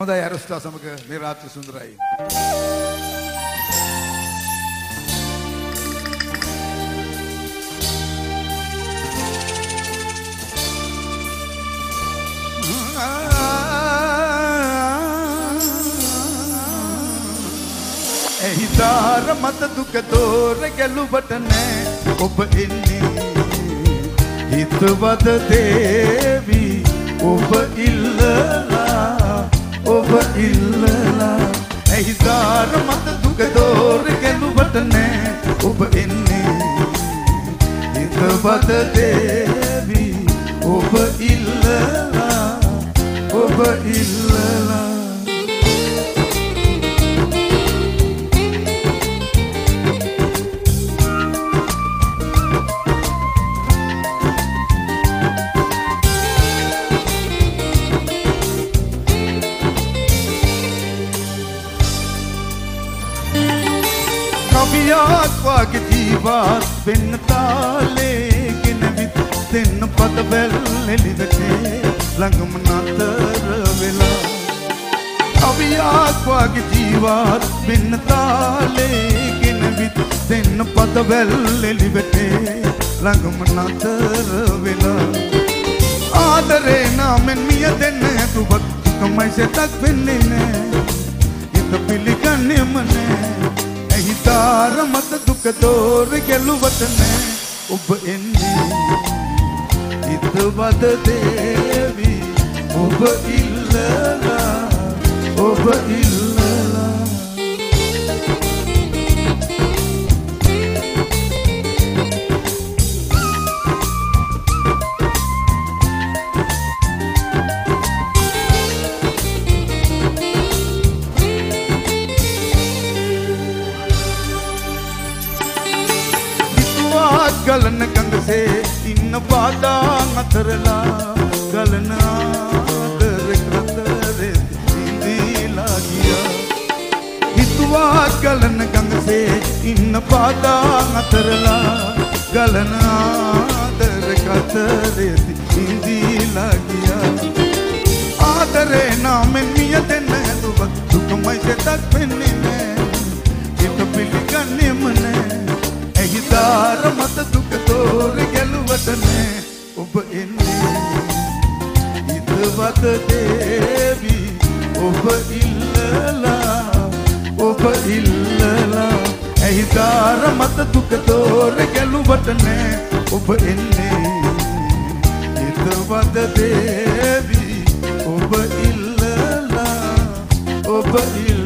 හොඳයි අරස්ටා සමග මේ රාත්‍රී සුන්දරයි. හිතාර මත දුක දෝර ගැලුවට නෑ ඔබ එන්නේ හිතවද දේවි ඔබ ඉල්ලලා හිතාර මත දුක දෝර ගැලුවට නෑ ඔබ එන්නේ හිතවද දේවි ඔබ ඉල්ලලා කවියක් වගේ ජීවත් වෙන්න තාලේගෙන විත් දෙන්න පදවැල් එළිවෙන්නේ ළඟම නතර වෙලා කවියක් වගේ ජීවත් වෙන්න තාලේගෙන විත් දෙන්න පදවැල් එළිවෙන්නේ ළඟම නතර වෙලා ආදරේ නාමෙන් මිය දෙන්න හැදුවත් කමයි සෙතක් වෙන්නේ නෑ හිත පිළිගන්නේම නෑ හිතාර මත දුක දෝර ගැලුවට නෑ ඔබ එන්නේ හිතවද දේවි ඔබ ඉල්ලලා ගලන ගඟසේ ඉන්න පාදා අතරලා ගලන ආදර කතරේ ඉඳීලා ගියා හිතුවා ගලන ගඟසේ ඉන්න පාදා අතරලා ගලන ආදර කතරේ ඉඳීලා ගියා ආදරේ නාමෙන් මිය දෙන්න හැදුවත් දුකමයි සෙතක් වෙන්නේ නෑ හිත පිළිගන්නේම නෑ හිතාර මත දුක තෝර ගැලුවට නෑ ඔබ එන්නේ හිතවද දේවි ඔබ ඉල්ලලා හිතාර මත දුක තෝර ගැලුවට නෑ ඔබ එන්නේ හිතවද දේවි ඔබ ඉල්ලලා